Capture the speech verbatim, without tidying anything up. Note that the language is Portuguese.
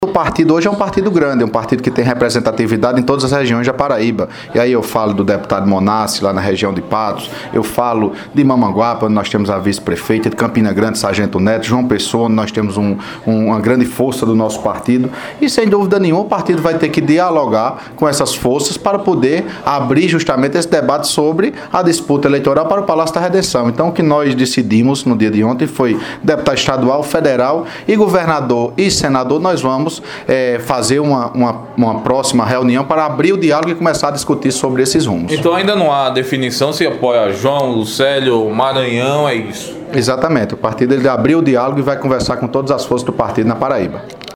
O partido hoje é um partido grande, é um partido que tem representatividade em todas as regiões da Paraíba. E aí eu falo do deputado Monassi, lá na região de Patos, eu falo de Mamanguape, onde nós temos a vice-prefeita, de Campina Grande, Sargento Neto, João Pessoa, onde nós temos um, um, uma grande força do nosso partido. E sem dúvida nenhuma, o partido vai ter que dialogar com essas forças para poder abrir justamente esse debate sobre a disputa eleitoral para o Palácio da Redenção. Então, o que nós decidimos no dia de ontem foi, deputado estadual, federal e governador e senador, nós vamos É, fazer uma, uma, uma próxima reunião para abrir o diálogo e começar a discutir sobre esses rumos. Então ainda não há definição se apoia João, Lucélio, Maranhão, é isso? Exatamente, o partido ele abriu o diálogo e vai conversar com todas as forças do partido na Paraíba.